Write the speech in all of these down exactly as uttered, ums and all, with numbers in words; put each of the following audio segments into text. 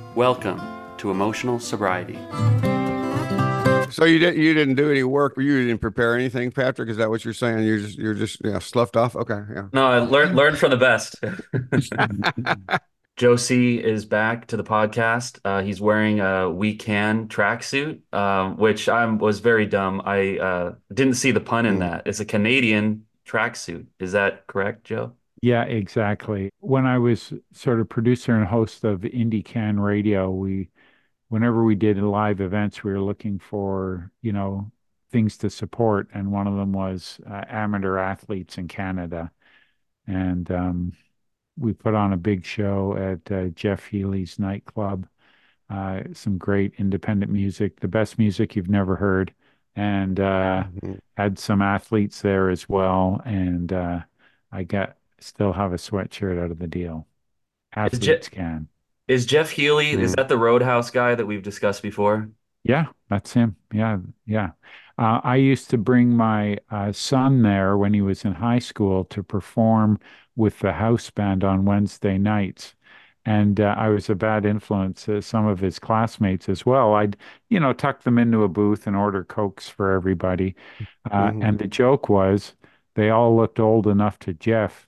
Welcome to Emotional Sobriety. So you didn't you didn't do any work, you didn't prepare anything, Patrick? Is that what you're saying? You're just you're just yeah, sloughed off? Okay, No, I learned learned from the best. yeah. Joe C is back to the podcast. Uh, he's wearing a We Can tracksuit, um, which I was very dumb. I uh, didn't see the pun in Mm. that. It's a Canadian tracksuit. Is that correct, Joe? Yeah, exactly. When I was sort of producer and host of Indie Can Radio, we, whenever we did live events, we were looking for, you know, things to support, and one of them was uh, amateur athletes in Canada. And um, we put on a big show at uh, Jeff Healy's nightclub. Uh, some great independent music, the best music you've never heard, and uh, Mhm. had some athletes there as well. And uh, I got still have a sweatshirt out of the deal. Is Je Athletes can. is Jeff Healy, is Mm. that the Roadhouse guy that we've discussed before? Yeah, that's him. Yeah, yeah. Uh, I used to bring my uh, son there when he was in high school to perform with the house band on Wednesday nights. And uh, I was a bad influence to some of his classmates as well. I'd, you know, tuck them into a booth and order Cokes for everybody. Uh, Mhm. and the joke was they all looked old enough to Jeff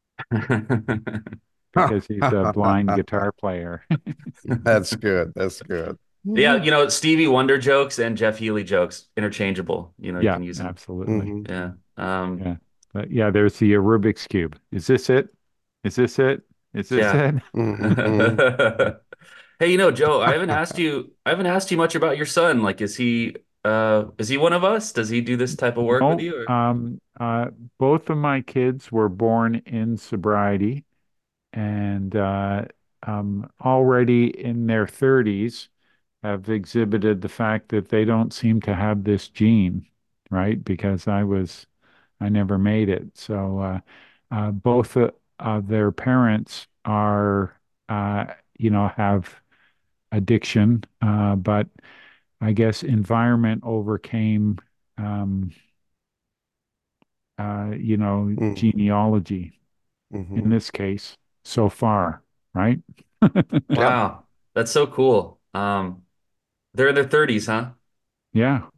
because he's a blind guitar player. That's good. That's good. Yeah, Mhm. you know, Stevie Wonder jokes and Jeff Healy jokes, interchangeable. You know, you Yeah, can use them. absolutely. Mhm. Yeah. Um, Yeah. But yeah, there's the Rubik's Cube. Is this it? Is this it? Is this yeah. it? Mhm. Hey, you know, Joe, I haven't asked you, I haven't asked you much about your son. Like, is he, uh, is he one of us? Does he do this type of work with No, you? Or? um, uh, both of my kids were born in sobriety and uh, um, already in their thirties have exhibited the fact that they don't seem to have this gene, right? Because I was, I never made it. So uh, uh, both uh, of their parents are, uh, you know, have addiction, uh, but I guess environment overcame, um, uh, you know, Mhm. genealogy in Mhm. this case so far, right? Yep. Wow, that's so cool. Um, they're in their thirties, huh? Yeah.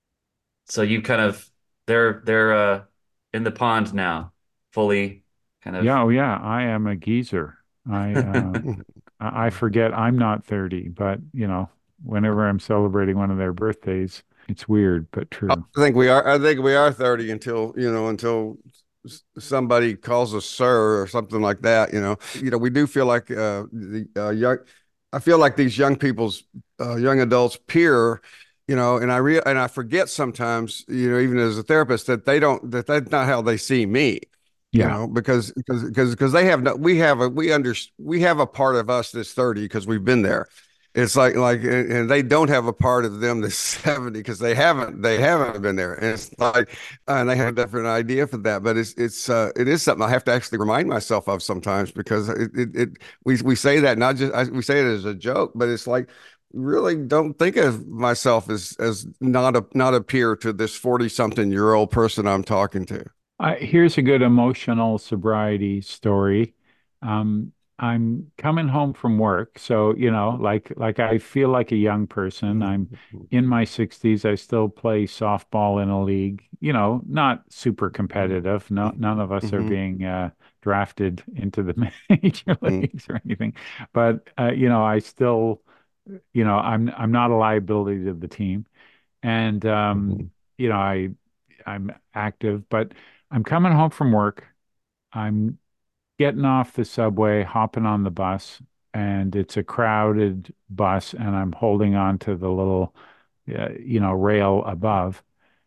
So you kind of, they're they're uh in the pond now, fully kind of. Yeah. Oh, yeah. I am a geezer. I, uh, Mhm. I I forget I'm not thirty, but, you know, whenever I'm celebrating one of their birthdays, it's weird, but I true. think we are I think we are thirty until, you know, until s- somebody calls us sir or something like that, you know. You know, we do feel like uh the uh, young I feel like these young people's uh, young adults peer, you know, and I re and I forget sometimes, you know, even as a therapist that they don't that that's not how they see me, you Yeah. know, because because because because they have no we have a we under we have a part of us that's thirty because we've been there. It's like like and and they don't have a part of them that's seventy because they haven't they haven't been there. And it's like uh, and they have a different idea for that. But it's it's uh it is something I have to actually remind myself of sometimes because it it, it we we say that not just I, we say it as a joke, but it's like really don't think of myself as as not a not a peer to this forty something year old person I'm talking to. I, here's a good emotional sobriety story. Um, I'm coming home from work, so you know, like like I feel like a young person. I'm in my sixties. I still play softball in a league. You know, not super competitive. No, none of us are Mhm. being uh, drafted into the major leagues or anything. But uh, you know, I still, you know, I'm I'm not a liability to the team, and um, Mhm. you know, I I'm active, but I'm coming home from work. I'm getting off the subway, hopping on the bus, and it's a crowded bus, and I'm holding on to the little, uh, you know, rail above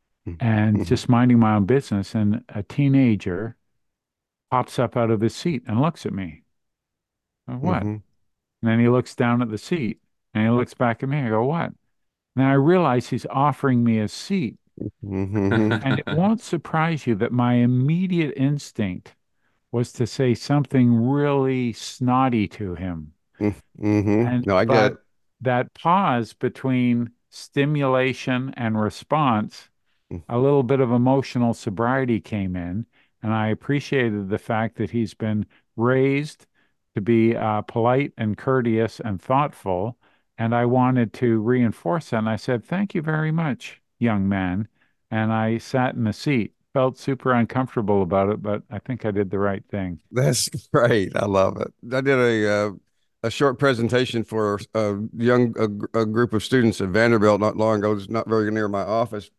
and Mhm. just minding my own business. And a teenager pops up out of his seat and looks at me. I go, what? Mhm. And then he looks down at the seat and he looks back at me. I go, what? And then I realize he's offering me a seat. Mhm. And it won't surprise you that my immediate instinct was to say something really snotty to him. Mhm. And No, I get but it. that pause between stimulation and response, a little bit of emotional sobriety came in, and I appreciated the fact that he's been raised to be uh, polite and courteous and thoughtful. And I wanted to reinforce that. And I said, "Thank you very much, young man." And I sat in the seat, felt super uncomfortable about it, but I think I did the right thing. That's great. I love it. I did a uh, a short presentation for a young a, a group of students at Vanderbilt not long ago. It's not very near my office.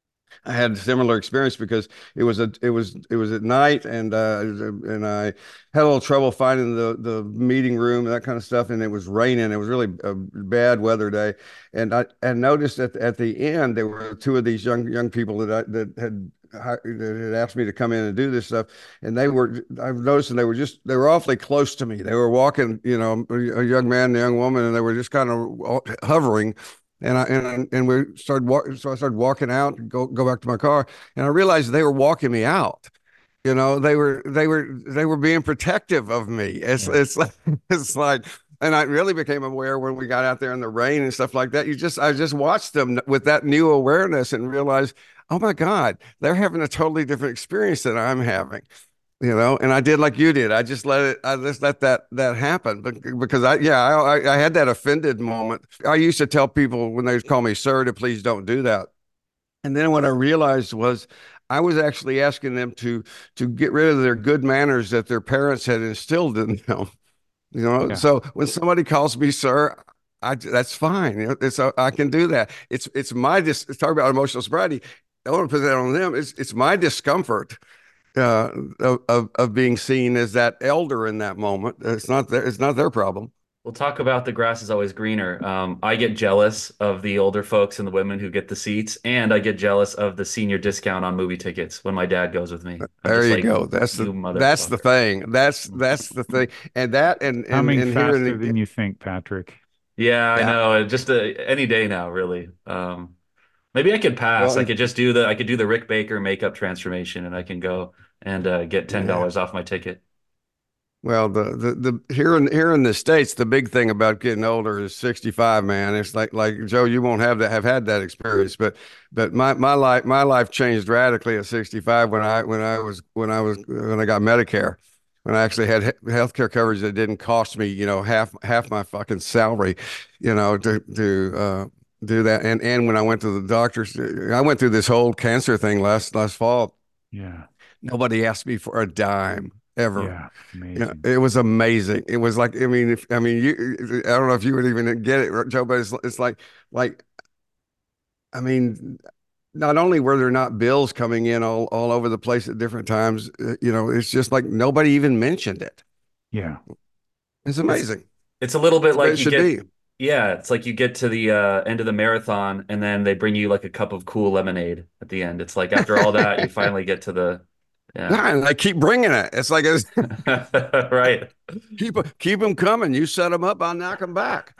I had a similar experience because it was a it was it was at night, and uh, and I had a little trouble finding the the meeting room and that kind of stuff, and it was raining. It was really a bad weather day, and I and noticed that at the end there were two of these young young people that I, that had that had asked me to come in and do this stuff, and they were I've noticed, and they were just they were awfully close to me. They were walking, you know, a young man and a young woman, and they were just kind of hovering. And I and and we started walking. So I started walking out and go go back to my car, and I realized they were walking me out. You know, they were they were they were being protective of me. It's Yeah. it's like it's like, and I really became aware when we got out there in the rain and stuff like that. You just I just watched them with that new awareness and realized, oh my God, they're having a totally different experience than I'm having. You know, and I did like you did. I just let it. I just let that that happen, but because I, yeah, I I had that offended moment. I used to tell people when they call me sir to please don't do that. And then what I realized was I was actually asking them to to get rid of their good manners that their parents had instilled in them. You know, Yeah. so when somebody calls me sir, I that's fine. You know, it's I can do that. It's it's my dis. Talk about emotional sobriety. I don't want to put that on them. It's it's my discomfort uh, of, of of being seen as that elder in that moment. It's not their, it's not their problem. We'll talk about the grass is always greener. Um, I get jealous of the older folks and the women who get the seats, and I get jealous of the senior discount on movie tickets when my dad goes with me. I'm There just you like, go. That's the you that's the motherfucker. thing. That's that's the thing. And that and and Coming and here in faster the than you think, Patrick. Yeah, I yeah. know. Just uh, any day now, really. Um, maybe I could pass. I Well, could just do the I could do the Rick Baker makeup transformation, and I can go and uh, get ten yeah. dollars off my ticket. Well, the, the the here in here in the States, the big thing about getting older is sixty-five, man. It's like like Joe, you won't have that have had that experience, but but my my life my life changed radically at sixty-five when I when I was when I was when I got Medicare. When I actually had he- health care coverage that didn't cost me, you know, half half my fucking salary, you know, to to uh do that. And and when I went to the doctors, I went through this whole cancer thing last last fall. Yeah. Nobody asked me for a dime ever. Yeah. Yeah, Amazing. it was amazing. It was like, I mean, if I mean, you, I don't know if you would even get it, Joe, but it's it's like, like, I mean, not only were there not bills coming in all all over the place at different times, uh, you know, it's just like nobody even mentioned it. Yeah. It's It's amazing. it's a little bit It's the way like it you should get be. yeah, it's like you get to the uh, end of the marathon and then they bring you like a cup of cool lemonade at the end. It's like after all that, you finally get to the yeah. Nah, and I keep bringing it. It's like, it's, Right. keep keep them coming. You set them up, I'll knock them back.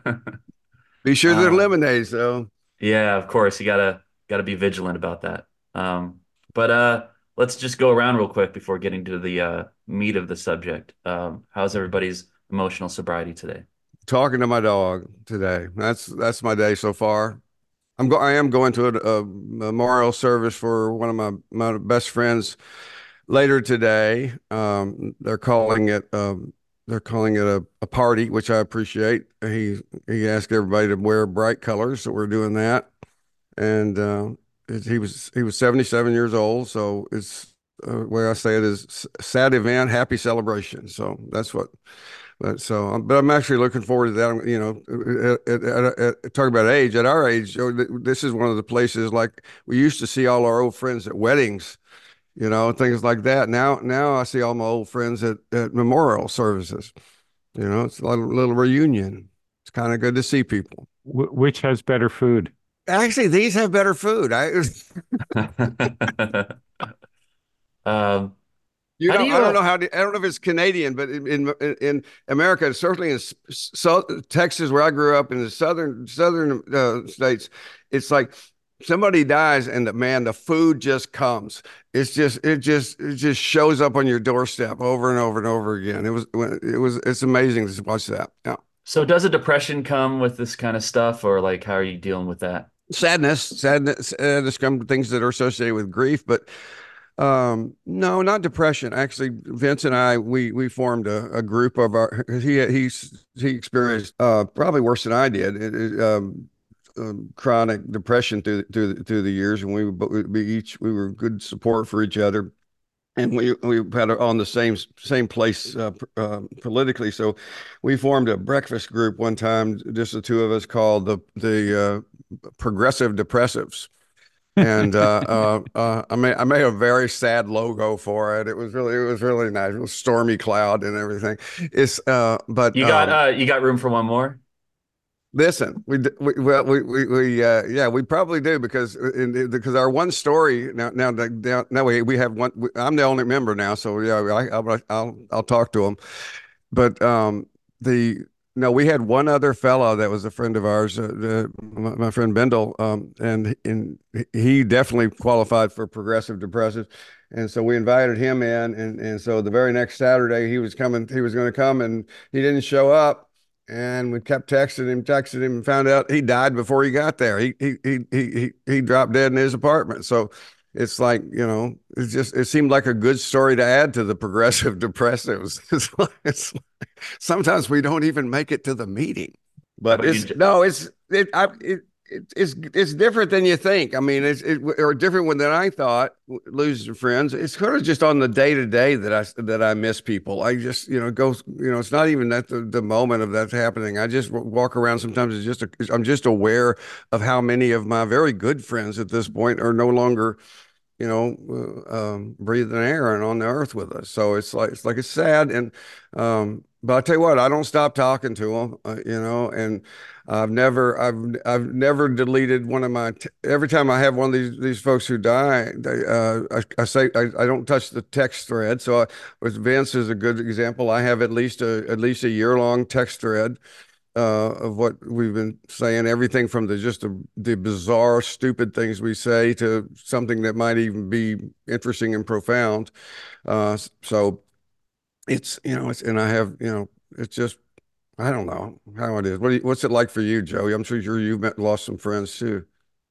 Be sure they're Uh, lemonades, though. yeah, of course, you gotta gotta be vigilant about that. Um, but uh, let's just go around real quick before getting to the uh, meat of the subject. Um, how's everybody's emotional sobriety today? Talking to my dog today. That's that's my day so far. I'm go I am going to a, a memorial service for one of my my best friends later today. Um, they're calling it um, they're calling it a, a party, which I appreciate. He he asked everybody to wear bright colors, so we're doing that. And uh, it, he was he was seventy-seven years old, so it's uh, the way I say it is sad event, happy celebration. So that's what. But so, um, but I'm actually looking forward to that. You know, at, at, at, at, talk about age. At our age, you know, this is one of the places like we used to see all our old friends at weddings, you know, things like that. Now, now I see all my old friends at, at memorial services. You know, it's a little, little reunion. It's kind of good to see people. Wh which has better food? Actually, these have better food. I, Um, you how do know, I you don't uh, know how. To, I don't know if it's Canadian, but in in, in America, certainly in so, Texas, where I grew up, in the southern southern uh, states, it's like somebody dies and the man, the food just comes. It's just it just it just shows up on your doorstep over and over and over again. It was it was it's amazing to watch that. Yeah, so does a depression come with this kind of stuff, or like how are you dealing with that? sadness, sadness, sadness come things that are associated with grief, but Um, no, not depression. Actually, Vince and I, we we formed a, a group of our. He he's he experienced uh probably worse than I did. It, it, um, um, chronic depression through through through the years, and we but we, we each we were good support for each other, and we we had on the same same place uh, uh, politically. So we formed a breakfast group one time, just the two of us, called the the uh, Progressive Depressives. And uh, uh, uh, I made I made a very sad logo for it. It was really it was really nice. It was stormy cloud and everything. It's uh, but You got um, uh you got room for one more? listen, we we well we we, we uh, yeah, we probably do, because in, because our one story now now now, now we we have one. We, I'm the only member now, so yeah, I, I'll I'll I'll talk to him. But um, the no, we had one other fellow that was a friend of ours, uh, uh, my, my friend Bendel, um, and and he definitely qualified for progressive depressive, and so we invited him in, and and so the very next Saturday he was coming, he was going to come, and he didn't show up, and we kept texting him, texting him, and found out he died before he got there. He he he he he dropped dead in his apartment. So it's like, you know, it's just it seemed like a good story to add to the progressive depressives. It's like, it's sometimes we don't even make it to the meeting, How but about you? it's J- no, it's it, I, it, it it's it's different than you think. I mean, it's it, or different than I thought. Losing friends, it's kind of just on the day to day that I that I miss people. I just, you know, go, you know, it's not even at the, the moment of that happening. I just walk around sometimes. It's just a, I'm just aware of how many of my very good friends at this point are no longer, you know, uh, um, breathing air and on the earth with us. So it's like it's like it's sad, and um, but I tell you what, I don't stop talking to them, uh, you know, and I've never I've I've never deleted one of my t- every time I have one of these these folks who die, they, uh, I, I say I, I don't touch the text thread. So I, with Vince is a good example. I have at least a at least a year long text thread uh, of what we've been saying, everything from the just the, the bizarre, stupid things we say to something that might even be interesting and profound. Uh, so it's, you know, it's, and I have, you know, it's just, I don't know how it is. What do you, what's it like for you, Joey? I'm sure you've met, lost some friends too.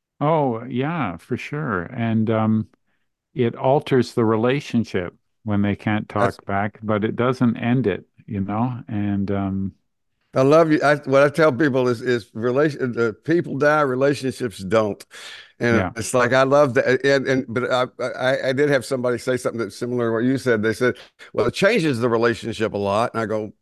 Oh, yeah, for sure. And um, it alters the relationship when they can't That's, talk back, but it doesn't end it, you know? And um, I love you. I, what I tell people is, is relation, uh, people die, relationships don't. And yeah, it's like, I love that. And, and, but I, I, I did have somebody say something that's similar to what you said. They said, well, it changes the relationship a lot. And I go,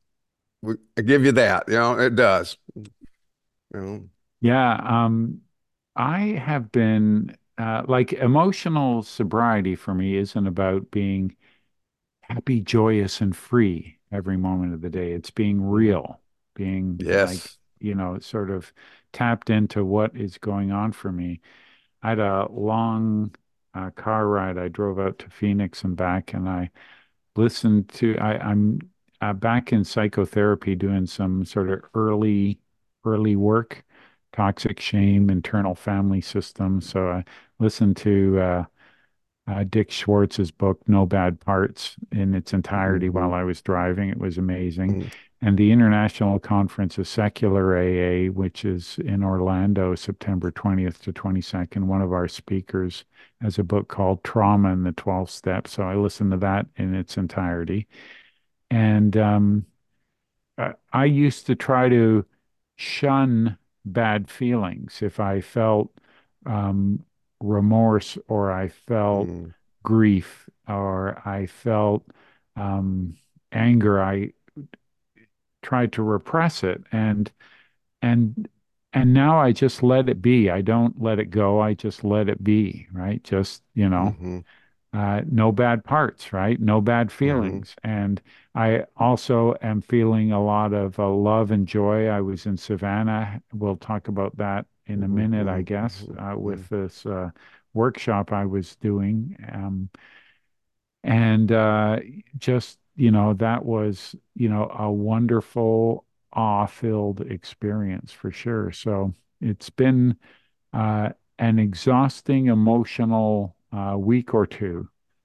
I give you that, you know, it does, you know. yeah. Um, I have been uh, like emotional sobriety for me isn't about being happy, joyous, and free every moment of the day. It's being Mhm. real, being like, Yes. you know, sort of tapped into what is going on for me. I had a long uh, car ride. I drove out to Phoenix and back, and I listened to, I, I'm uh, back in psychotherapy doing some sort of early, early work, toxic shame, internal family system. So I listened to, uh, uh, Dick Schwartz's book, No Bad Parts, in its entirety while Hmm. I was driving. It was amazing. And the International Conference of Secular A A, which is in Orlando, September twentieth to twenty-second, one of our speakers has a book called Trauma and the twelve Steps. So I listened to that in its entirety. And um, I, I used to try to shun bad feelings. If I felt um, remorse or I felt Hmm. grief or I felt um, anger, I tried to repress it. And and and now I just let it be. I don't let it go. I just let it be, right? Just, you know, Hmm. uh, no bad parts, right? No bad Hmm. feelings. And I also am feeling a lot of uh, love and joy. I was in Savannah. We'll talk about that in a Hmm. minute, I Hmm. guess, uh, with this uh, workshop I was doing. Um, and uh, just, you know, that was, you know, a wonderful, awe-filled experience for sure. So it's been uh, an exhausting emotional uh, week or two.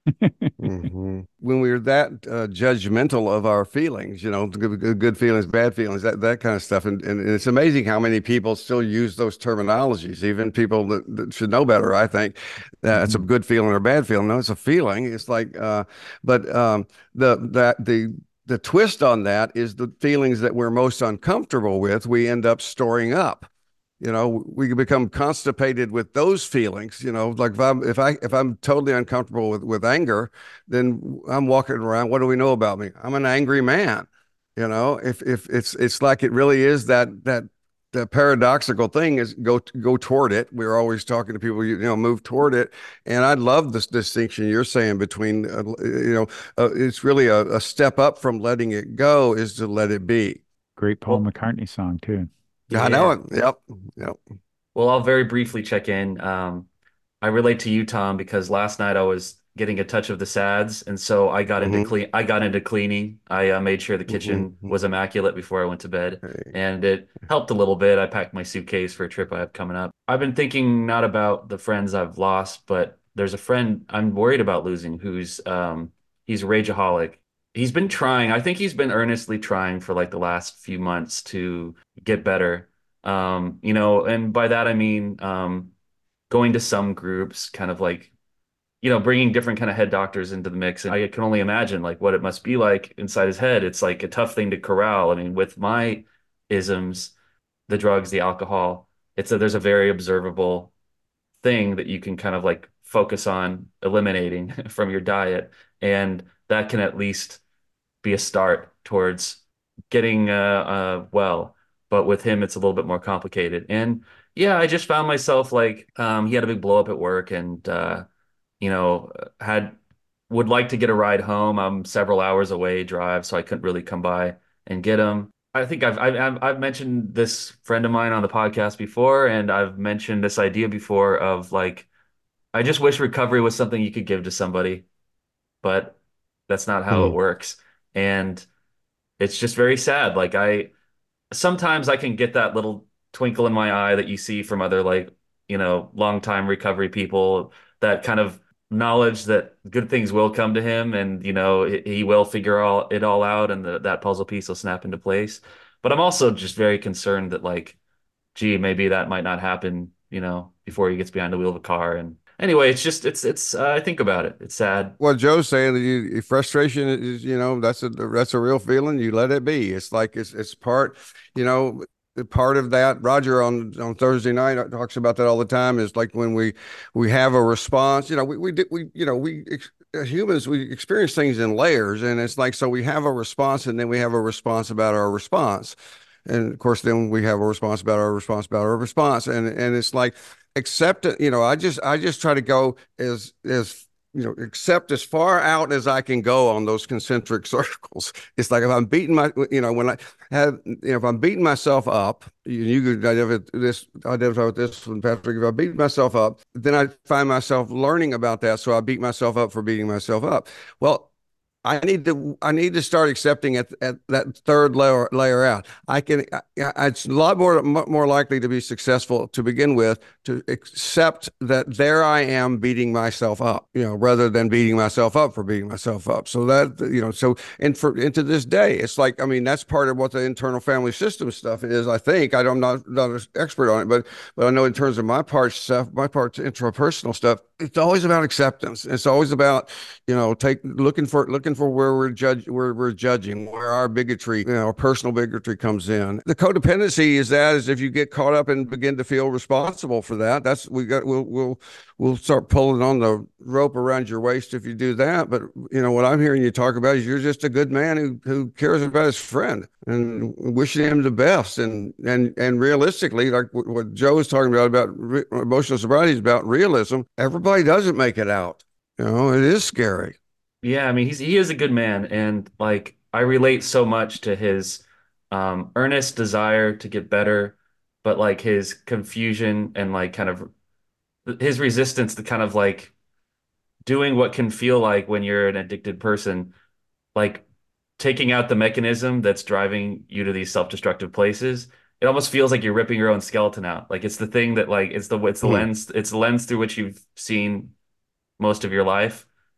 hmm When we're that uh, judgmental of our feelings, you know, good, good good feelings, bad feelings, that that kind of stuff, and, and it's amazing how many people still use those terminologies. Even people that, that should know better, I think, uh, it's a Mhm. good feeling or a bad feeling. No, it's a feeling. It's like, uh, but um, the that the the twist on that is the feelings that we're most uncomfortable with, we end up storing up. You know, we become constipated with those feelings. You know, like if i'm if i if I'm totally uncomfortable with with anger, then I'm walking around, what do we know about me? I'm an angry man. You know, if if it's it's like it really is that that the paradoxical thing is go go toward it. We're always talking to people, you know, move toward it. And I love this distinction you're saying between uh, you know, uh, it's really a, a step up from letting it go is to let it be. Great Paul Well, McCartney song too. I know yeah. it. Yep. Yep. Well, I'll very briefly check in. Um, I relate to you, Tom, because last night I was getting a touch of the sads, and so I got into hmm clean. I got into cleaning. I uh, made sure the kitchen hmm was immaculate before I went to bed, and it helped a little bit. I packed my suitcase for a trip I have coming up. I've been thinking not about the friends I've lost, but there's a friend I'm worried about losing who's um, he's a rageaholic. He's been trying. I think he's been earnestly trying for like the last few months to get better. Um, you know, and by that I mean um, going to some groups, kind of like, you know, bringing different kind of head doctors into the mix. And I can only imagine like what it must be like inside his head. It's like a tough thing to corral. I mean, with my isms, the drugs, the alcohol, it's a, there's a very observable thing that you can kind of like focus on eliminating from your diet. And that can at least be a start towards getting uh, uh, well. But with him, it's a little bit more complicated. And yeah, I just found myself like um, he had a big blow up at work, and uh, you know had would like to get a ride home. I'm several hours away drive, so I couldn't really come by and get him. I think I've I've I've mentioned this friend of mine on the podcast before, and I've mentioned this idea before of like I just wish recovery was something you could give to somebody, but that's not how it hmm works. And it's just very sad. Like I sometimes I can get that little twinkle in my eye that you see from other like, you know, longtime recovery people, that kind of knowledge that good things will come to him, and you know, he he will figure all it all out, and the, that puzzle piece will snap into place. But I'm also just very concerned that like, gee, maybe that might not happen, you know, before he gets behind the wheel of a car. And anyway, it's just it's it's uh, I think about it. It's sad. What Joe's saying, that you, frustration is, you know, that's a that's a real feeling. You let it be. It's like it's it's part, you know, part of that. Roger on on Thursday night talks about that all the time. Is like when we we have a response. You know, we we we you know we humans, we experience things in layers, and it's like, so we have a response, and then we have a response about our response. And of course, then we have a response about our response about our response, and and it's like accept it. You know, I just I just try to go as as you know, accept as far out as I can go on those concentric circles. It's like if I'm beating my, you know, when I have, you know, if I'm beating myself up, you, you could identify this, identify with this one, Patrick. If I beat myself up, then I find myself learning about that. So I beat myself up for beating myself up. Well, I need to I need to start accepting at, at that third layer layer out. I can I, it's a lot more more likely to be successful to begin with to accept that there I am beating myself up, you know, rather than beating myself up for beating myself up. So that, you know, so and for into this day, it's like, I mean, that's part of what the internal family system stuff is. I think I don't, I'm not not an expert on it, but but I know in terms of my part stuff, my part intrapersonal stuff, it's always about acceptance. It's always about, you know, take looking for looking for where we're judge where we're judging, where our bigotry, you know, our personal bigotry comes in. The codependency is that is if you get caught up and begin to feel responsible for that, that's we got we'll we'll we'll start pulling on the rope around your waist if you do that. But you know what I'm hearing you talk about is you're just a good man who who cares about his friend and wishing him the best. And and and realistically, like what Joe was talking about about re- emotional sobriety is about realism. Everybody doesn't make it out. You know, it is scary. Yeah, I mean, he's he is a good man, and like I relate so much to his um earnest desire to get better, but like his confusion and like kind of his resistance to kind of like doing what can feel like when you're an addicted person, like taking out the mechanism that's driving you to these self-destructive places. It almost feels like you're ripping your own skeleton out. Like it's the thing that like it's the it's the Hmm. lens it's the lens through which you've seen most of your life.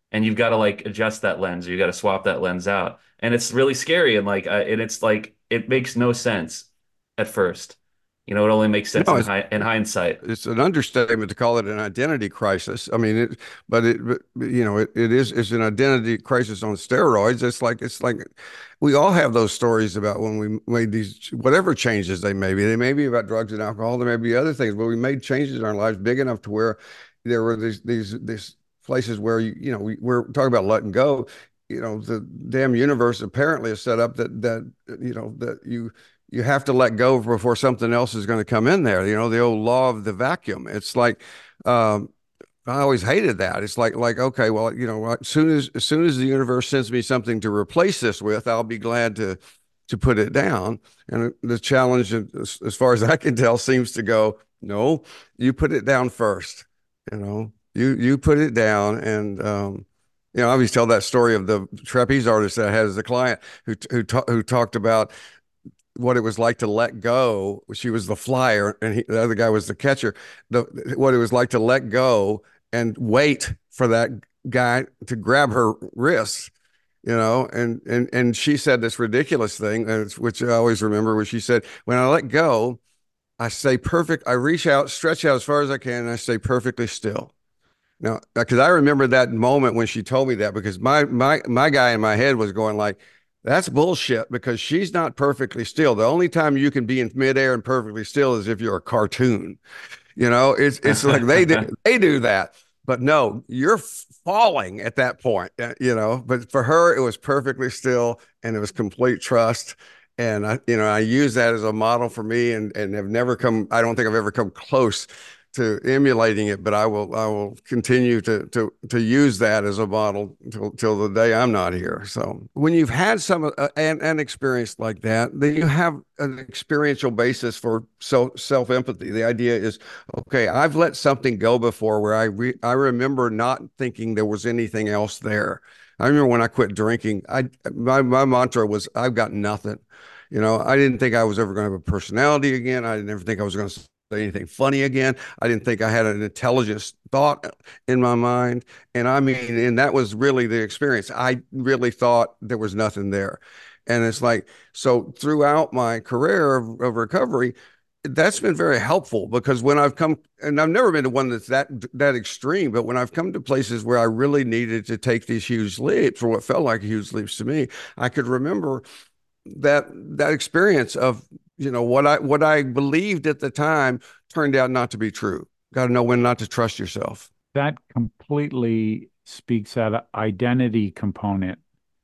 and you've got to like adjust that lens, or you got to swap that lens out, and it's really scary, and like, uh, and it's like it makes no sense at first. You know, it only makes sense No, in it's high in hindsight. it's an understatement to call it an identity crisis. I mean, it, but it, but, you know, it, it is it's an identity crisis on steroids. It's like it's like we all have those stories about when we made these whatever changes they may be. They may be about drugs and alcohol. There may be other things, but we made changes in our lives big enough to where there were these these these places where you you know we, we're talking about letting go. You know, the damn universe apparently is set up that that you know that you you have to let go before something else is going to come in there. You know, the old law of the vacuum. It's like um, I always hated that. It's like like okay, well, you know, as soon as as soon as the universe sends me something to replace this with, I'll be glad to to put it down. And the challenge, as, as far as I can tell, seems to go, no, you put it down first. You know, you you put it down, and um, you know, I always tell that story of the trapeze artist that I had as a client who who ta- who talked about what it was like to let go. She was the flyer, and he, the other guy was the catcher. The what it was like to let go and wait for that guy to grab her wrist, you know. And and and she said this ridiculous thing, which I always remember, where she said, "When I let go, I stay perfect. I reach out, stretch out as far as I can, and I stay perfectly still." Now, because I remember that moment when she told me that, because my my my guy in my head was going like, "That's bullshit," because she's not perfectly still. The only time you can be in midair and perfectly still is if you're a cartoon. You know, it's it's like they do they do that, but no, you're falling at that point. uh, You know, but for her, it was perfectly still, and it was complete trust. And I, you know, I use that as a model for me, and and have never come. I don't think I've ever come close to emulating it, but I will I will continue to to to use that as a model till till the day I'm not here. So when you've had some uh, an, an experience like that, then you have an experiential basis for self self empathy. The idea is, okay, I've let something go before where I re I remember not thinking there was anything else there. I remember when I quit drinking, I my my mantra was I've got nothing. You know, I didn't think I was ever going to have a personality again. I didn't ever think I was going to say anything funny again. I didn't think I had an intelligent thought in my mind. And I mean, and that was really the experience. I really thought there was nothing there. And it's like, so throughout my career of, of recovery, that's been very helpful, because when I've come, and I've never been to one that's that that extreme, but when I've come to places where I really needed to take these huge leaps, or what felt like huge leaps to me, I could remember that that experience of, you know, what I what I believed at the time turned out not to be true. Got to know when not to trust yourself. That completely speaks that identity component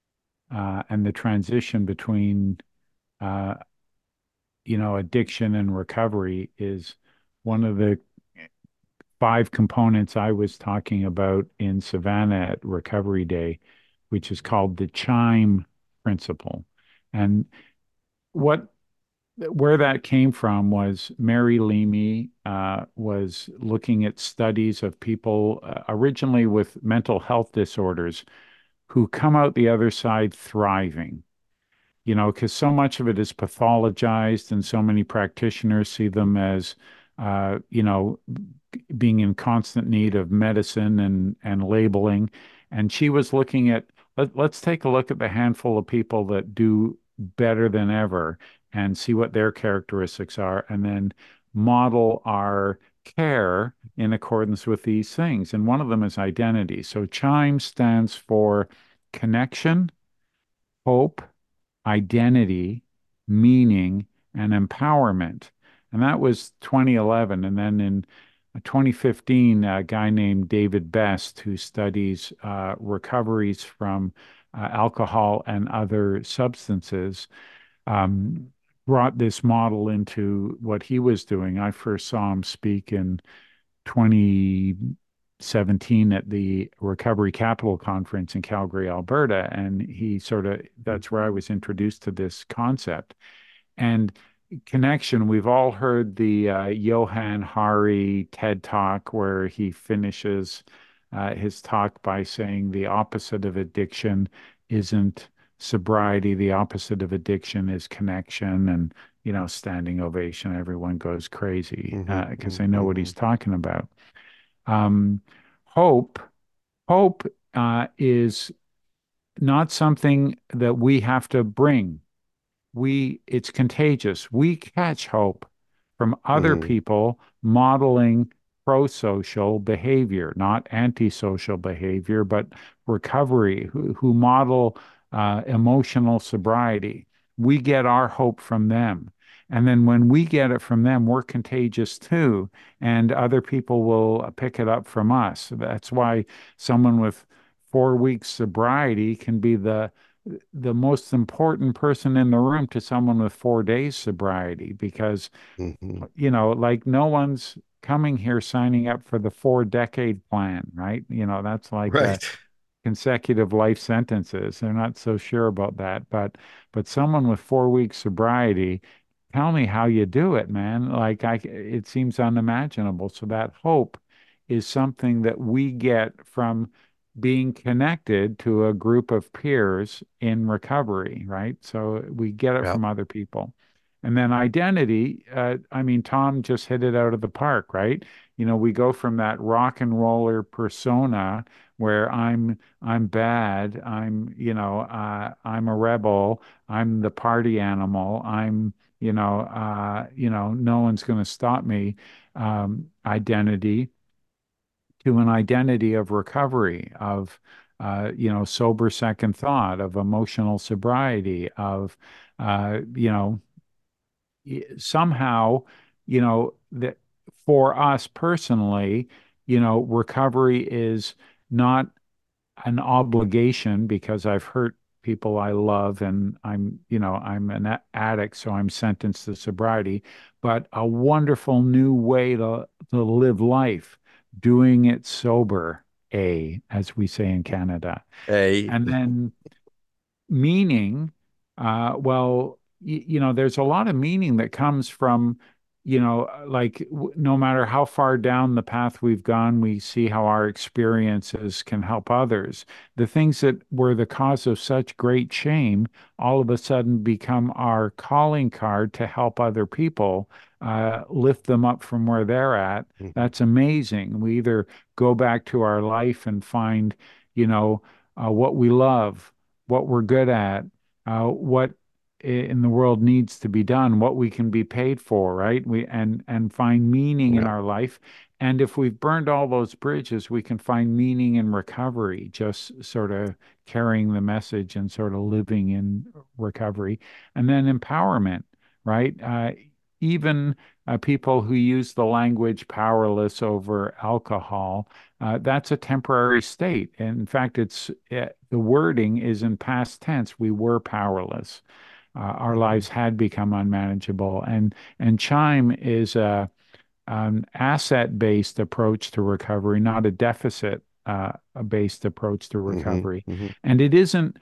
uh, and the transition between, uh, you know, addiction and recovery is one of the five components I was talking about in Savannah at Recovery Day, which is called the CHIME principle. And what where that came from was Mary Leamy uh, was looking at studies of people uh, originally with mental health disorders who come out the other side thriving. You know, because so much of it is pathologized, and so many practitioners see them as, uh, you know, being in constant need of medicine and and labeling. And she was looking at let, let's take a look at the handful of people that do better than ever and see what their characteristics are, and then model our care in accordance with these things. And one of them is identity. So CHIME stands for connection, hope, identity, meaning, and empowerment. And that was twenty eleven. And then in twenty fifteen, a guy named David Best, who studies uh, recoveries from uh, alcohol and other substances, um, brought this model into what he was doing. I first saw him speak in twenty seventeen at the Recovery Capital Conference in Calgary, Alberta. And he sort of, that's where I was introduced to this concept. And connection, we've all heard the uh, Johan Hari TED Talk where he finishes uh, his talk by saying the opposite of addiction isn't sobriety, the opposite of addiction is connection. And, you know, standing ovation, everyone goes crazy Mm-hmm, because uh, they know what mm-hmm. he's talking about. Um, hope, hope uh, is not something that we have to bring. We It's contagious. We catch hope from other Hmm. people modeling pro-social behavior, not antisocial behavior, but recovery, who, who model uh, emotional sobriety. We get our hope from them. And then when we get it from them, we're contagious too, and other people will pick it up from us. That's why someone with four weeks sobriety can be the the most important person in the room to someone with four days sobriety because, Hmm. you know, like no one's coming here signing up for the four decade plan, right? You know, that's like a Right. consecutive life sentences. They're not so sure about that, but but someone with four weeks sobriety, tell me how you do it, man. Like I, it seems unimaginable. So that hope is something that we get from being connected to a group of peers in recovery, right? So we get it Yeah. from other people. And then identity, uh, I mean, Tom just hit it out of the park, right? You know, we go from that rock and roller persona where I'm I'm bad, I'm, you know, uh, I'm a rebel, I'm the party animal, I'm, you know, uh, you know, no one's going to stop me, um, identity to an identity of recovery, of, uh, you know, sober second thought, of emotional sobriety, of, uh, you know, somehow, you know, that for us personally, you know, recovery is not an obligation because I've hurt people I love and I'm, you know, I'm an addict, so I'm sentenced to sobriety, but a wonderful new way to to live life, doing it sober, A, as we say in Canada. A. And then meaning, uh, well, y- you know, there's a lot of meaning that comes from, you know, like w- no matter how far down the path we've gone, we see how our experiences can help others. The things that were the cause of such great shame all of a sudden become our calling card to help other people, uh, lift them up from where they're at. Mhm. That's amazing. We either go back to our life and find, you know, uh, what we love, what we're good at, uh, what in the world needs to be done, what we can be paid for, right? We and and find meaning in Yeah. our life. And if we've burned all those bridges, we can find meaning in recovery, just sort of carrying the message and sort of living in recovery. And then empowerment, right? Uh, even uh, people who use the language powerless over alcohol, uh, that's a temporary state. And in fact, it's uh, the wording is in past tense. We were powerless. Uh, our Mhm. lives had become unmanageable. And and Chime is a an asset-based approach to recovery, not a deficit uh, based approach to Hmm. recovery. Hmm. And it isn't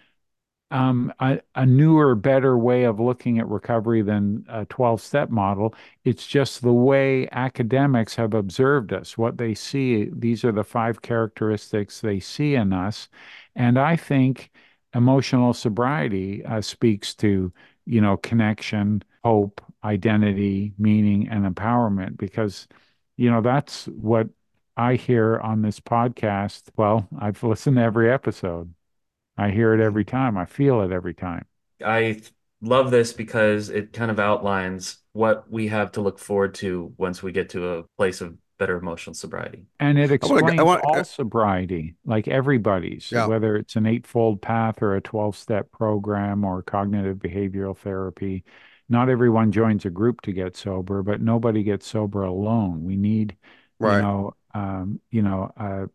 um, a, a newer, better way of looking at recovery than a twelve-step model. It's just the way academics have observed us, what they see. These are the five characteristics they see in us. And I think emotional sobriety uh, speaks to, you know, connection, hope, identity, meaning, and empowerment, because, you know, that's what I hear on this podcast. Well, I've listened to every episode. I hear it every Hmm. time. I feel it every time. I love this because it kind of outlines what we have to look forward to once we get to a place of better emotional sobriety. And it I want to, I explains want, uh, all sobriety, like everybody's, yeah, whether it's an eightfold path or a twelve step program or cognitive behavioral therapy. Not everyone joins a group to get sober, but nobody gets sober alone. We need, you right, know, um, you know, uh,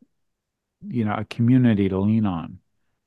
you know, a community to lean on.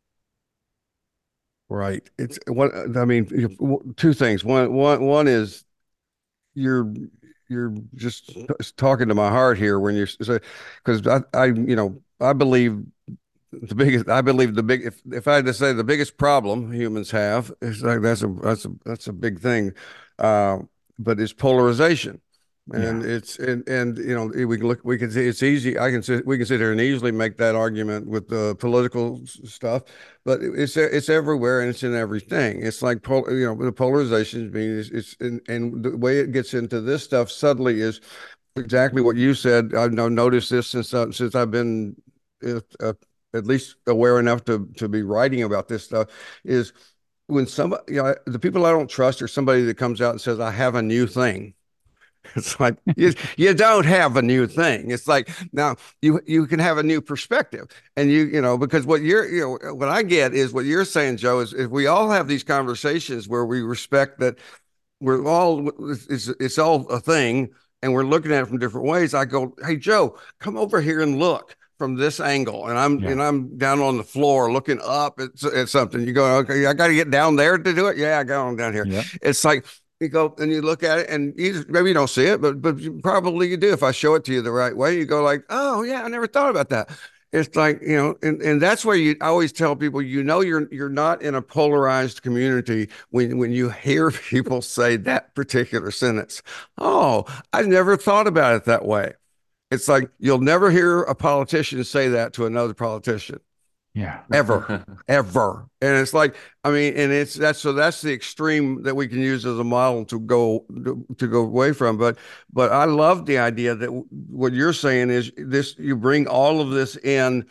right. It's what, I mean, you- two things. One, one, one is you're, you're just talking to my heart here when you say, because I, I, you know, I believe the biggest, I believe the big, if, if I had to say the biggest problem humans have is like, that's a, that's a, that's a big thing. Uh, but it's polarization. And Yeah. it's, and, and, you know, we can look, we can see it's easy. I can sit, we can sit here and easily make that argument with the political stuff, but it's, it's everywhere and it's in everything. It's like, pol, you know, the polarization means it's, and, and the way it gets into this stuff subtly is exactly what you said. I've noticed this since, uh, since I've been, uh, at least aware enough to to be writing about this stuff, is when somebody, you know, the people I don't trust are somebody that comes out and says, I have a new thing. It's like you you don't have a new thing. It's like now you you can have a new perspective, and you you know because what you're you know what I get is what you're saying, Joe, is if we all have these conversations where we respect that we're all it's it's all a thing, and we're looking at it from different ways. I go, hey Joe, come over here and look from this angle, and I'm Yeah. and I'm down on the floor looking up at, at something. You go, okay, I got to get down there to do it. Yeah, I got on down here. Yeah. It's like you go and you look at it, and you maybe you don't see it, but but you, probably you do if I show it to you the right way. You go like, oh yeah, I never thought about that. It's like, you know, and, and that's where you I always tell people, you know, you're you're not in a polarized community when when you hear people say that particular sentence. Oh, I never thought about it that way. It's like you'll never hear a politician say that to another politician Yeah. ever, ever. And it's like, I mean, and it's that's so that's the extreme that we can use as a model to go to go away from. But but I love the idea that what you're saying is this: you bring all of this in,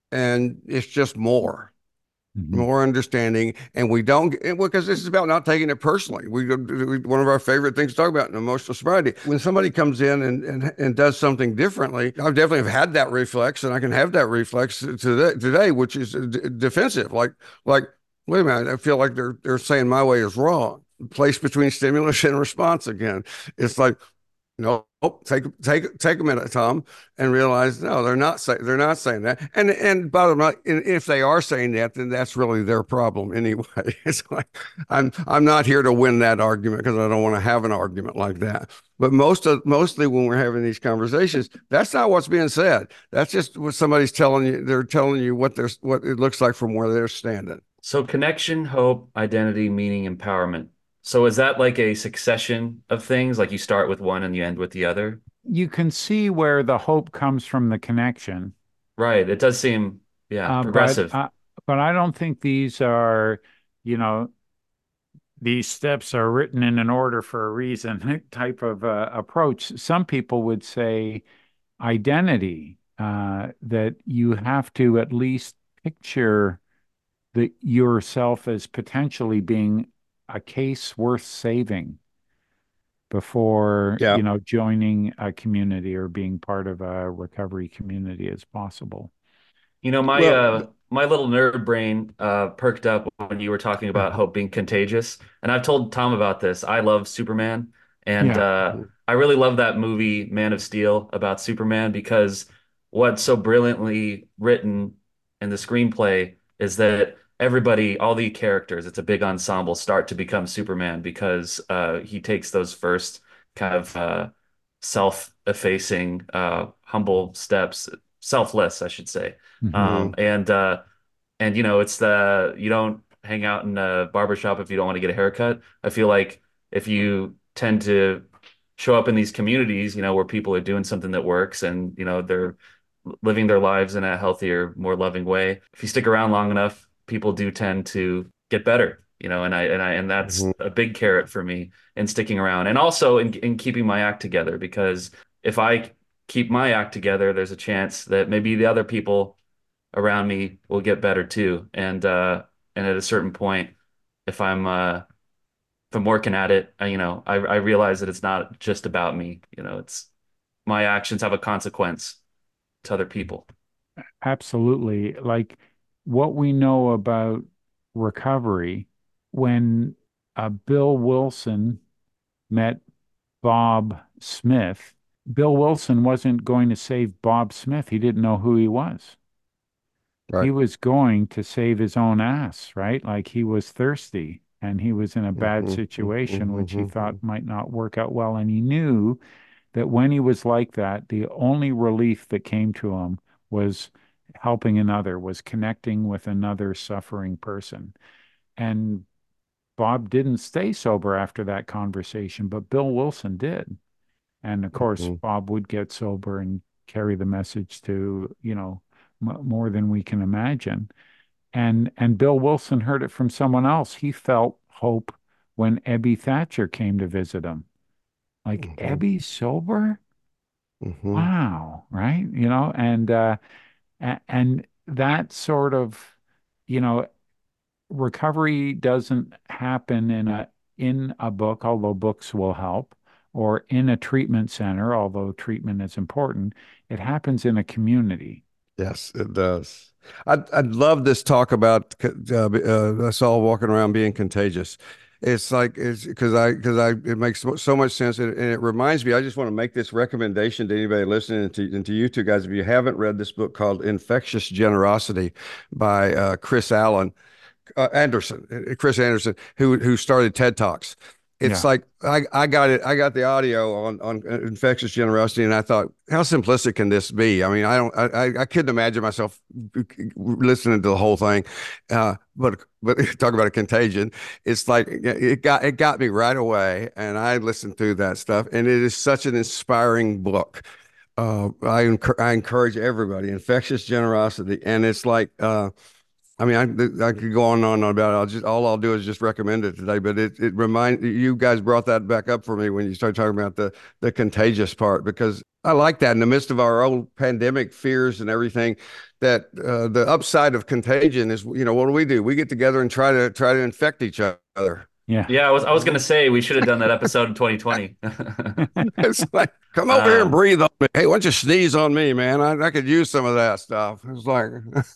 and it's just more Mhm. more understanding, and we don't because this is about not taking it personally. We, we one of our favorite things to talk about in emotional sobriety. When somebody comes in and, and and does something differently, I've definitely had that reflex, and I can have that reflex today, today which is d- defensive. Like like wait a minute, I feel like they're they're saying my way is wrong. Place between stimulus and response again. It's like no, take take take a minute, Tom, and realize no, they're not saying they're not saying that. And and bottom line, if they are saying that, then that's really their problem anyway. It's like I'm I'm not here to win that argument because I don't want to have an argument like that. But most of mostly when we're having these conversations, that's not what's being said. That's just what somebody's telling you. They're telling you what there's what it looks like from where they're standing. So connection, hope, identity, meaning, empowerment. So is that like a succession of things? Like you start with one and you end with the other? You can see where the hope comes from the connection, Right. It does seem, yeah, uh, but progressive. uh, but I don't think these are, you know, these steps are written in an order for a reason type of uh, approach. Some people would say identity, uh, that you have to at least picture the yourself as potentially being a case worth saving before, Yeah. you know, joining a community or being part of a recovery community as possible. You know, my Well, uh my little nerd brain uh perked up when you were talking about hope being contagious. And I've told Tom about this. I love Superman, and Yeah. uh I really love that movie Man of Steel about Superman because what's so brilliantly written in the screenplay is that everybody, all the characters, it's a big ensemble, start to become Superman because uh he takes those first kind of uh self-effacing, uh humble steps, selfless, I should say. Mhm. Um, mhm, and uh, and you know, it's the you don't hang out in a barber shop if you don't want to get a haircut. I feel like if you tend to show up in these communities, you know, where people are doing something that works and you know they're living their lives in a healthier, more loving way. If you stick around long enough, people do tend to get better, you know, and I and I and that's mhm, a big carrot for me in sticking around and also in in keeping my act together because if I keep my act together, there's a chance that maybe the other people around me will get better too. And uh and at a certain point, if I'm uh if I'm working at it, I, you know, I I realize that it's not just about me. You know, it's my actions have a consequence to other people. Absolutely. Like what we know about recovery, when uh, Bill Wilson met Bob Smith, Bill Wilson wasn't going to save Bob Smith. He didn't know who he was. He right. was going to save his own ass, right? Like he was thirsty and he was in a bad Mhm, mhm, situation, which he thought mhm, might not work out well. And he knew that when he was like that, the only relief that came to him was helping another, was connecting with another suffering person. And Bob didn't stay sober after that conversation, but Bill Wilson did. And of course, mhm, Bob would get sober and carry the message to, you know, m- more than we can imagine. And and Bill Wilson heard it from someone else. He felt hope when Ebby Thatcher came to visit him. Like, mhm, Ebby's sober? mhm, Wow, right? You know, and uh a- and that sort of, you know, recovery doesn't happen in a in a book, although books will help, or in a treatment center, although treatment is important. It happens in a community. Yes, it does. I'd, I'd love this talk about uh, uh, us all walking around being contagious. It's like it's because I because I it makes so so much sense and, and it reminds me. I just want to make this recommendation to anybody listening and to, and to you two guys. If you haven't read this book called Infectious Generosity by uh, Chris Allen, uh, Anderson, uh, Chris Anderson, who who started TED Talks. It's Yeah. like I, I got it. I got the audio on on infectious generosity, and I thought, how simplistic can this be? I mean, I don't, I, I couldn't imagine myself listening to the whole thing. Uh, but but talk about a contagion. It's like it got it got me right away, and I listened through that stuff, and it is such an inspiring book. Uh, I enc- I encourage everybody, infectious generosity, and it's like. Uh, I mean, I I could go on and on about it. I'll just all I'll do is just recommend it today. But it it remind you guys brought that back up for me when you started talking about the the contagious part because I like that in the midst of our old pandemic fears and everything. That uh, the upside of contagion is, you know, what do we do? We get together and try to try to infect each other. Yeah. Yeah, I was I was gonna say we should have done that episode in twenty twenty. It's like, come over here and Um, breathe on me. Hey, why don't you sneeze on me, man? I, I could use some of that stuff. It's like,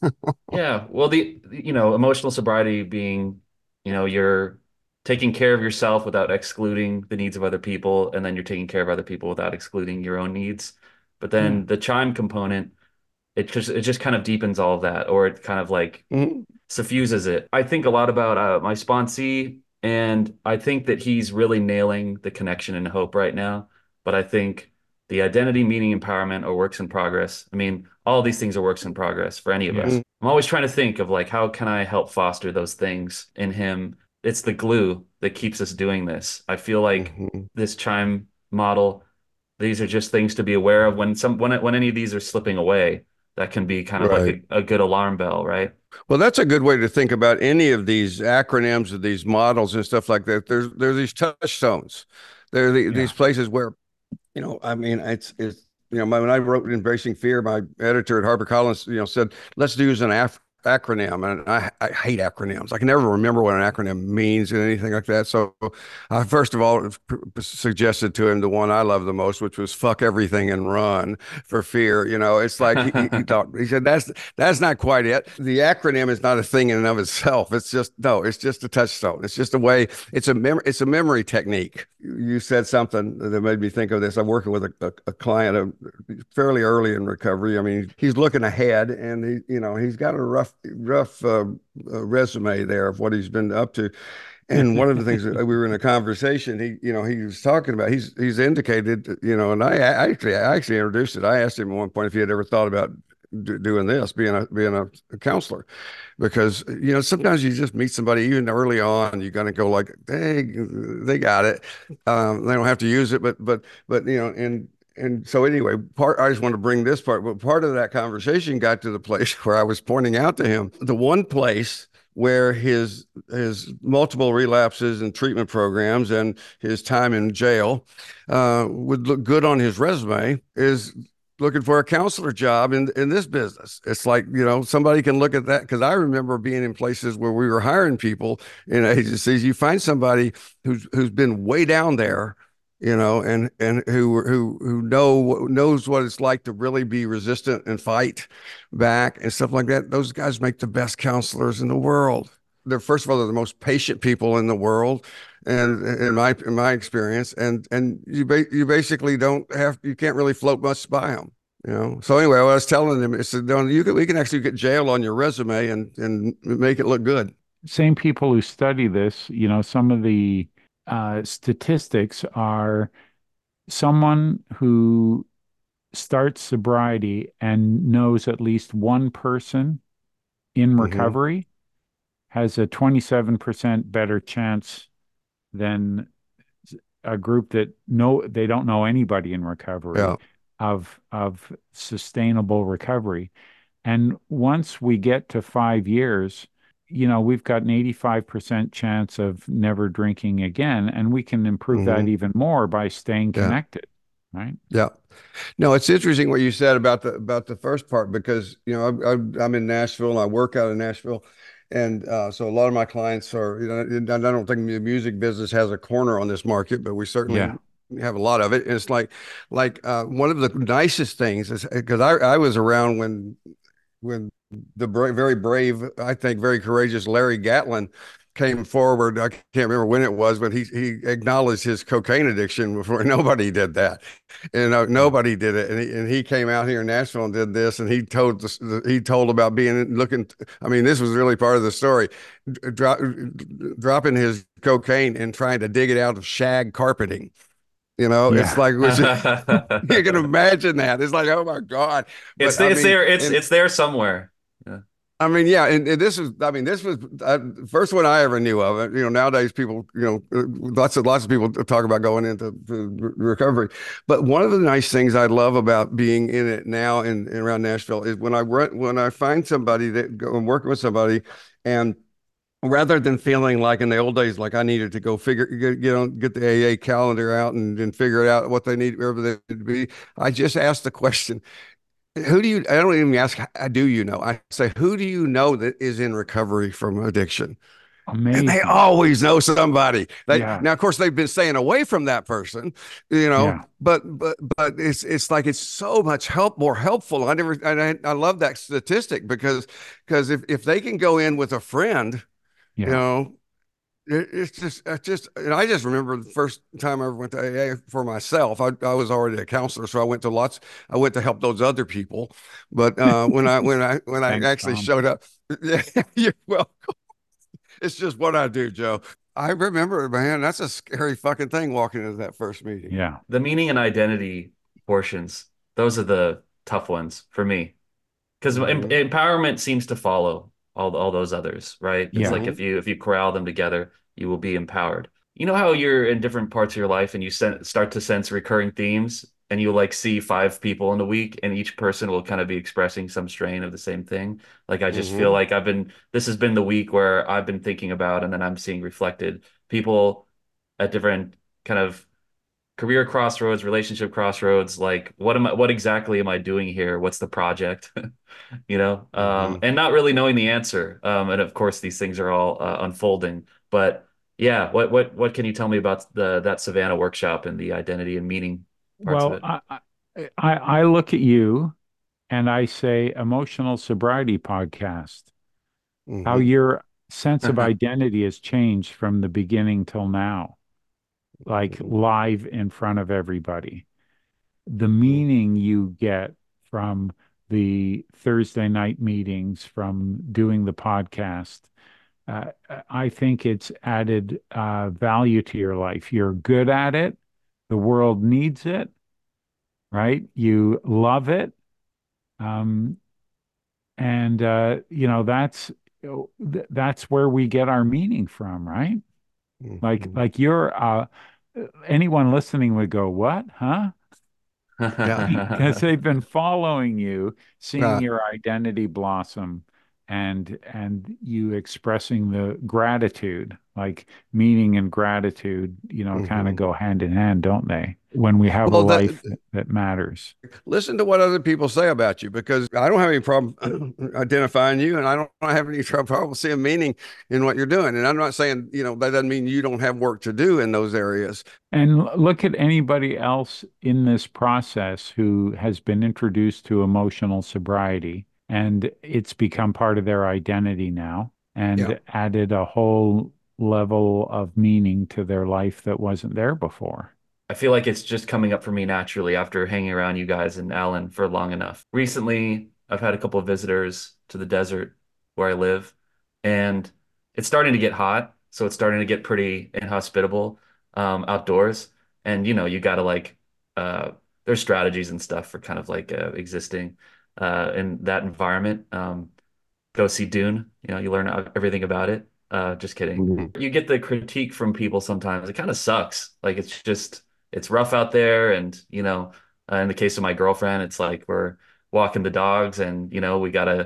yeah, well, the you know emotional sobriety being, you know, you're taking care of yourself without excluding the needs of other people, and then you're taking care of other people without excluding your own needs. But Yeah. then the chime component, it just it just kind of deepens all of that, or it kind of like mhm, suffuses it. I think a lot about uh, my sponsee, and I think that he's really nailing the connection and hope right now. But I think the identity, meaning, empowerment are works in progress. I mean, all these things are works in progress for any of Yeah. us. mhm, I'm always trying to think of like, how can I help foster those things in him? It's the glue that keeps us doing this. I feel like mhm. this chime model, these are just things to be aware of when some when when any of these are slipping away. That can be kind of like Right. a, a good alarm bell, right? Well, that's a good way to think about any of these acronyms or these models and stuff like that. There's there's these touchstones. There are the, these Yeah. places where, you know, I mean, it's it's you know, when I wrote Embracing Fear, my editor at HarperCollins, you know, said let's use an af acronym, and I, I hate acronyms. I can never remember what an acronym means and anything like that. So, I first of all suggested to him the one I love the most, which was "fuck everything and run" for fear. You know, it's like he, he thought he said that's that's not quite it. The acronym is not a thing in and of itself. It's just no, it's just a touchstone. It's just a way. It's a mem it's a memory technique. You said something that made me think of this. I'm working with a, a, a client uh, fairly early in recovery. I mean, he's looking ahead, and he, you know, he's got a rough, rough uh, uh, resume there of what he's been up to. And one of the things that we were in a conversation, he, you know, he was talking about, he's, he's indicated, you know, and I, I actually, I actually introduced it. I asked him at one point if he had ever thought about do, doing this, being a, being a, a counselor, because, you know, sometimes you just meet somebody even early on, you're going to go like, hey, they got it. Um, they don't have to use it, but, but, but, you know, and, and so anyway, part I just want to bring this part, but part of that conversation got to the place where I was pointing out to him the one place where his his multiple relapses and treatment programs and his time in jail uh, would look good on his resume is looking for a counselor job in in this business. It's like, you know, somebody can look at that because I remember being in places where we were hiring people in agencies. You find somebody who's who's been way down there, you know, and and who who who know knows what it's like to really be resistant and fight back and stuff like that. Those guys make the best counselors in the world. They're first of all, they're the most patient people in the world, and in my in my experience, and and you ba you basically don't have you can't really float much by them. You know. So anyway, I was telling him, I said, "No, you can we can actually get jail on your resume and and make it look good." Same people who study this, you know, some of the uh, statistics are someone who starts sobriety and knows at least one person in Hmm. recovery has a twenty-seven percent better chance than a group that know they don't know anybody in recovery Yeah. of of sustainable recovery. And once we get to five years, you know, we've got an eighty-five percent chance of never drinking again, and we can improve that Hmm. even more by staying Yeah. connected. right? Yeah. No, it's interesting what you said about the about the first part because you know I, I, I'm in Nashville and I work out in Nashville, and uh, so a lot of my clients are. You know, and I don't think the music business has a corner on this market, but we certainly Yeah. have a lot of it. And it's like like uh, one of the nicest things is because I I was around when when the bra very brave, I think very courageous Larry Gatlin came forward. I can't remember when it was, but he he acknowledged his cocaine addiction before nobody did that. And uh, Yeah. nobody did it. And he, and he came out here in Nashville and did this. And he told this, he told about being looking. I mean, this was really part of the story. Drop, dropping his cocaine and trying to dig it out of shag carpeting. You know, it's Yeah. like was you can imagine that. It's like, oh my God. It's But I it's mean, there. It's and it's there somewhere. Yeah. I mean, yeah, and, and this was, I mean, this was uh, first one I ever knew of it. You know, nowadays people, you know, uh, lots of lots of people talk about going into to recovery. But one of the nice things I love about being in it now in, in around Nashville is when I run, when I find somebody that go and working with somebody, and rather than feeling like in the old days, like I needed to go figure, get, get on, get the A A calendar out and, and figure out what they need, wherever they need to be. I just ask the question, who do you, I don't even ask, do you know? I say, who do you know that is in recovery from addiction? And they Amazing. always know somebody. They Yeah. now, of course, they've been staying away from that person, you know. Yeah. But but but it's it's like it's so much help more helpful. I never and I, I love that statistic because because if if they can go in with a friend, you Yeah. know, it, it's just it's just and I just remember the first time I ever went to A A for myself. I, I was already a counselor, so I went to lots. I went to help those other people. But uh, when I when I when I Thanks, actually Tom. showed up, yeah, you're welcome. It's just what I do, Joe. I remember, man, that's a scary fucking thing walking into that first meeting. Yeah. The meaning and identity portions, those are the tough ones for me. Because em Hmm. empowerment seems to follow all all those others, right? It's Yeah. like Hmm. if you if you corral them together, you will be empowered. You know how you're in different parts of your life and you sen start to sense recurring themes, and you like see five people in a week, and each person will kind of be expressing some strain of the same thing. Like I just feel Hmm. like I've been this has been the week where I've been thinking about, and then I'm seeing reflected people at different kind of career crossroads, relationship crossroads. Like, what am I, what exactly am I doing here? What's the project? You know, um, Hmm. and not really knowing the answer. Um, and of course, these things are all uh, unfolding. But yeah, what what what can you tell me about the that Savannah workshop and the identity and meaning parts of Well, it? I, I I look at you and I say emotional sobriety podcast, how Hmm. your sense of identity has changed from the beginning till now, like Hmm. live in front of everybody. The Hmm. meaning you get from the Thursday night meetings, from doing the podcast, uh, I think it's added uh, value to your life. You're good at it. The world needs it, right? You love it. Um, and uh, you know, that's th- that's where we get our meaning from, right? Like Hmm. like you're uh, anyone listening would go, "What? Huh?" Yeah. Because they've been following you, seeing Right. your identity blossom and and you expressing the gratitude, like meaning and gratitude, you know, kind of Hmm. go hand in hand, don't they? When we have a Well, that life that matters. listen to what other people say about you because I don't have any problem identifying you, and I don't have any problem seeing meaning in what you're doing. And I'm not saying, you know, that doesn't mean you don't have work to do in those areas. And l- look at anybody else in this process who has been introduced to emotional sobriety and it's become part of their identity now Yeah. and added a whole level of meaning to their life that wasn't there before. I feel like it's just coming up for me naturally after hanging around you guys and Alan for long enough. Recently, I've had a couple of visitors to the desert where I live, and it's starting to get hot, so it's starting to get pretty inhospitable um, outdoors. And you know, you gotta like uh, there's strategies and stuff for kind of like uh, existing uh, in that environment. Um, go see Dune. You know, you learn everything about it. Uh, just kidding. Mhm. You get the critique from people sometimes. It kind of sucks. Like it's just it's rough out there, and you know, uh, in the case of my girlfriend, it's like we're walking the dogs, and you know, we gotta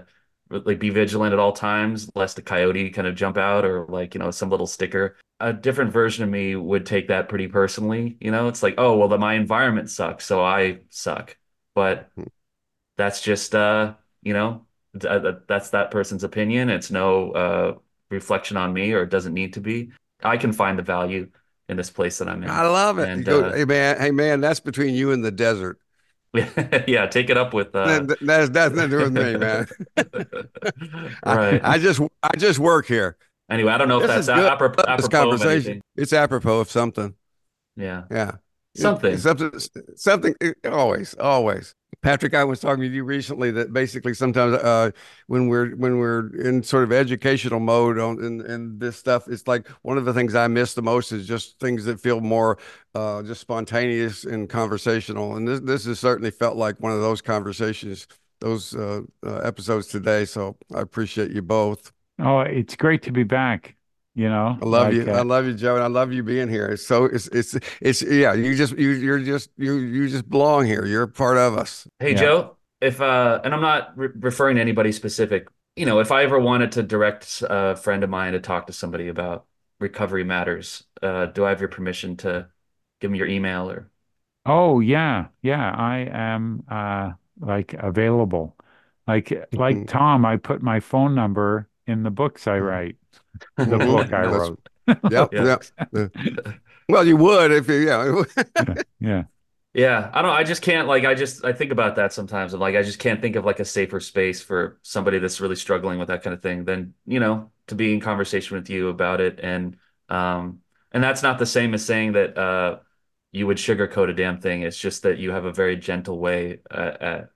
like be vigilant at all times, lest a coyote kind of jump out or like, you know, some little sticker. A different version of me would take that pretty personally. You know, it's like, oh, well, the, my environment sucks, so I suck. But that's just, uh, you know, th th- that's that person's opinion. It's no uh, reflection on me, or it doesn't need to be. I can find the value in this place that I'm I in. love it. You And go, uh, hey man, hey man, that's between you and the desert. yeah, take it up with uh, That, that, that's that's nothing to do with me, man. I, right. I just I just work here. Anyway, I don't know if This that's is a- good. apro I love this apropos of conversation. anything. It's apropos of something. Yeah, Yeah. It, it's something. something, something, it- always, always. Patrick, I was talking to you recently that basically sometimes uh, when we're when we're in sort of educational mode on and and this stuff, it's like one of the things I miss the most is just things that feel more uh, just spontaneous and conversational. And this this has certainly felt like one of those conversations, those uh, uh, episodes today. So I appreciate you both. Oh, it's great to be back. You know, I love like you. I uh, love you, Joe, and I love you being here. It's so it's it's it's yeah, you just you you're just you you just belong here. You're a part of us. Hey, yeah. Joe, if uh, and I'm not re referring to anybody specific, you know, if I ever wanted to direct a friend of mine to talk to somebody about recovery matters, uh, do I have your permission to give them your email or? Oh yeah, yeah. I am uh like available. Like like Tom, I put my phone number in the books I write, the book I That's Nice. wrote. yep, Yeah. yep. Uh, Well, you would if you yeah. Yeah, yeah. Yeah, I don't, I just can't like, I just, I think about that sometimes. I'm like, I just can't think of like a safer space for somebody that's really struggling with that kind of thing than, you know, to be in conversation with you about it. And, um, and that's not the same as saying that, uh, you would sugarcoat a damn thing. It's just that you have a very gentle way, uh, uh,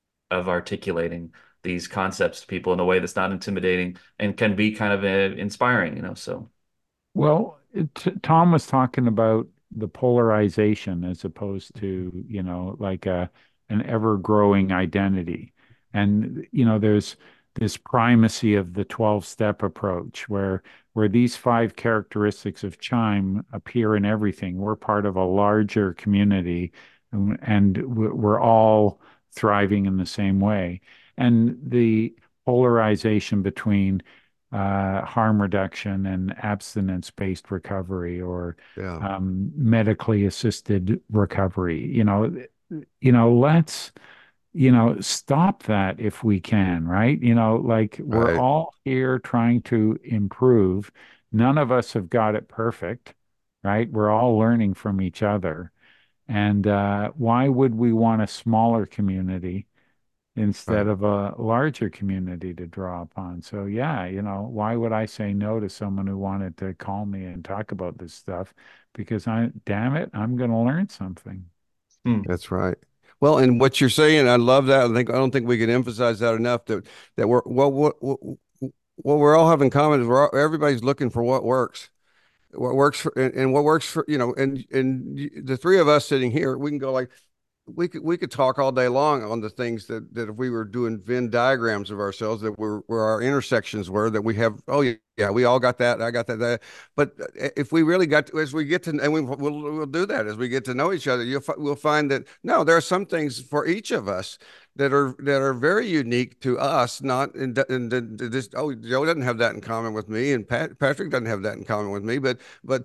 of articulating these concepts to people in a way that's not intimidating and can be kind of uh, inspiring, you know, so. Well, t Tom was talking about the polarization as opposed to, you know, like a an ever-growing identity. And, you know, there's this primacy of the twelve-step approach where where these five characteristics of Chime appear in everything. We're part of a larger community and, and we're all thriving in the same way. And the polarization between uh, harm reduction and abstinence-based recovery or Yeah, um, medically assisted recovery. You know, you know, let's, you know, stop that if we can, right? You know, like we're right. all here trying to improve. None of us have got it perfect, right? We're all learning from each other. And uh, why would we want a smaller community instead Right. of a larger community to draw upon. So yeah, you know, why would I say no to someone who wanted to call me and talk about this stuff? Because I, damn it, I'm going to learn something. Hmm. That's right. Well, and what you're saying, I love that. I think I don't think we can emphasize that enough. That that we're well, what what what we're all having in common is we're all, everybody's looking for what works, what works for, and, and what works for you know, and and the three of us sitting here, we can go like, we could we could talk all day long on the things that that if we were doing Venn diagrams of ourselves that were where our intersections were that we have oh yeah yeah we all got that I got that that but if we really got to as we get to and we we'll, we'll do that as we get to know each other you'll we'll find that no there are some things for each of us that are that are very unique to us not and and this oh Joe doesn't have that in common with me and Pat, Patrick doesn't have that in common with me but but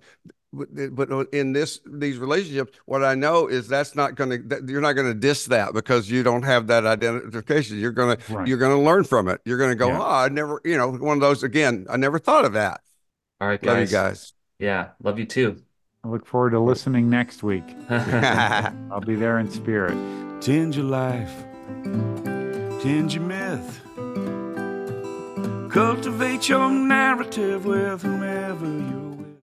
but in this these relationships, what I know is that's not going to you're not going to diss that because you don't have that identification. You're gonna Right. you're gonna learn from it. You're gonna go, Yeah. oh, I never, you know, one of those again. I never thought of that. All right, Love you guys. guys. Yeah, love you too. I look forward to listening next week. I'll be there in spirit. Change your life, change your myth, cultivate your narrative with whomever you